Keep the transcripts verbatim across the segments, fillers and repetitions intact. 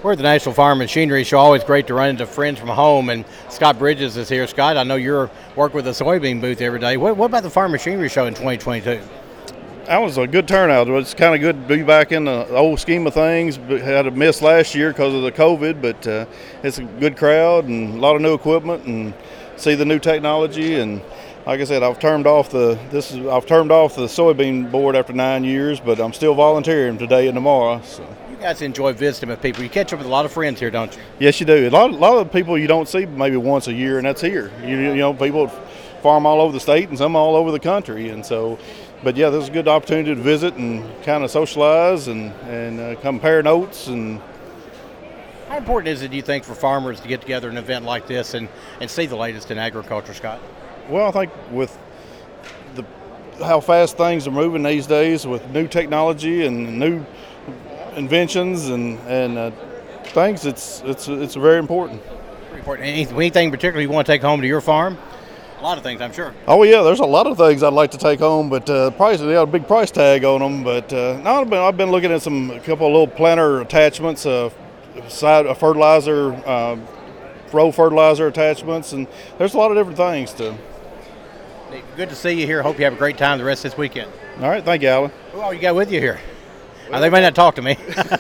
We're at the National Farm Machinery Show. Always great to run into friends from home, and Scott Bridges is here. Scott, I know you're work with the soybean booth every day. What, what about the Farm Machinery Show in twenty twenty-two? That was a good turnout. It's kind of good to be back in the old scheme of things. But had a miss last year because of the COVID, but uh, it's a good crowd and a lot of new equipment, and see the new technology. And like I said, I've turned off the this is I've turned off the soybean board after nine years, but I'm still volunteering today and tomorrow. So. You guys enjoy visiting with people. You catch up with a lot of friends here, don't you? Yes, you do. A lot, a lot of people you don't see maybe once a year, and that's here. You, you know, people farm all over the state and some all over the country, and so. But yeah, this is a good opportunity to visit and kind of socialize and and uh, compare notes. And how important is it, do you think, for farmers to get together an event like this and, and see the latest in agriculture, Scott? Well, I think with the how fast things are moving these days, with new technology and new inventions and and uh, things, it's it's it's very important. Very important. Anything particularly you want to take home to your farm? A lot of things, I'm sure. Oh yeah, there's a lot of things I'd like to take home, but uh, price they got a big price tag on them. But uh, no, I've been I've been looking at some a couple of little planter attachments, uh, side a fertilizer, uh, row fertilizer attachments, and there's a lot of different things to. Good to see you here. Hope you have a great time the rest of this weekend. All right, thank you, Alan. Who all you got with you here? Well, they may not talk to me.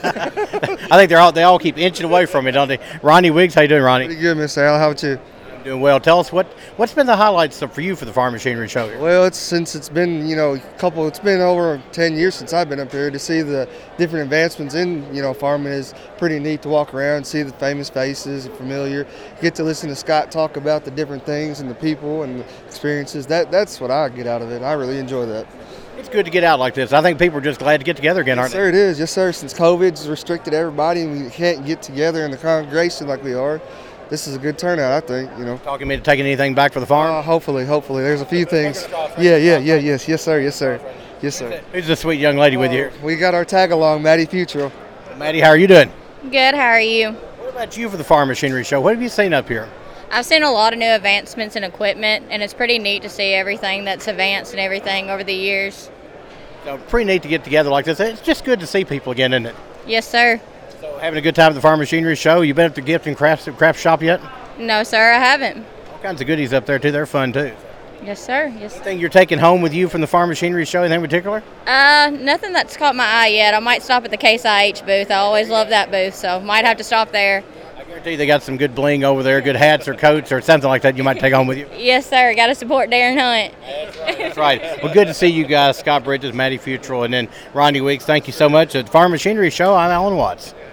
I think they're all they all keep inching away from me, don't they? Ronnie Wiggs, how you doing, Ronnie? Pretty good, Mister Al. How about you? Doing well. Tell us what what's been the highlights for you for the Farm Machinery Show here? Well, it's since it's been you know a couple. It's been over ten years since I've been up here. To see the different advancements in you know farming is pretty neat to walk around, see the famous faces, familiar. Get to listen to Scott talk about the different things and the people and the experiences. That that's what I get out of it. I really enjoy that. It's good to get out like this. I think people are just glad to get together again, Yes, aren't sir, it is. Yes, sir. Since COVID's restricted everybody and we can't get together in the congregation like we are, this is a good turnout, I think, you know. they? Talking me to taking anything back for the farm? Uh, hopefully, hopefully. There's a few things. Yeah, yeah, yeah, yes, yes, sir, yes, sir. Yes, sir. Who's the sweet young lady with you here? We got our tag along, Maddie Futrell. Maddie, how are you doing? Good, how are you? What about you for the Farm Machinery Show? What have you seen up here? I've seen a lot of new advancements in equipment, and it's pretty neat to see everything that's advanced and everything over the years. So pretty neat to get together like this. It's just good to see people again, isn't it? Yes, sir. So having a good time at the Farm Machinery Show. You been at the gift and craft, craft shop yet? No, sir, I haven't. All kinds of goodies up there, too. They're fun, too. Yes, sir. Yes. Anything you're taking home with you from the Farm Machinery Show, anything in particular? Uh, nothing that's caught my eye yet. I might stop at the Case I H booth. I always love that booth, so might have to stop there. I guarantee they got some good bling over there, good hats or coats or something like that you might take home with you. Yes, sir. Got to support Darren Hunt. That's right. Well, good to see you guys, Scott Bridges, Maddie Futrell, and then Ronnie Weeks. Thank you so much. At the Farm Machinery Show, I'm Alan Watts.